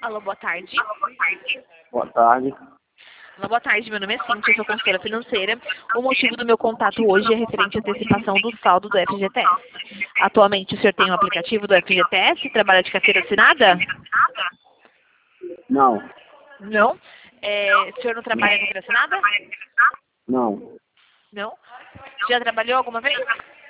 Alô, boa tarde. Boa tarde. Alô, boa tarde, meu nome é Cíntia, eu sou consultora financeira. O motivo do meu contato hoje é referente à antecipação do saldo do FGTS. Atualmente, o senhor tem um aplicativo do FGTS? Trabalha de carteira assinada? Não. Não. O senhor não trabalha de carteira assinada? Não. Não. Já trabalhou alguma vez?